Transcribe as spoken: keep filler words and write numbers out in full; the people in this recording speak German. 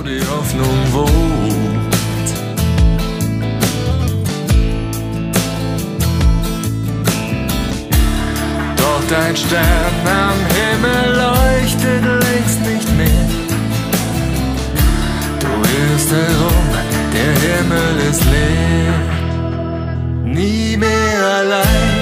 wo die Hoffnung wohnt. Doch dein Stern am Himmel leuchtet längst nicht mehr. Du irrst herum, der Himmel ist leer. Nie mehr allein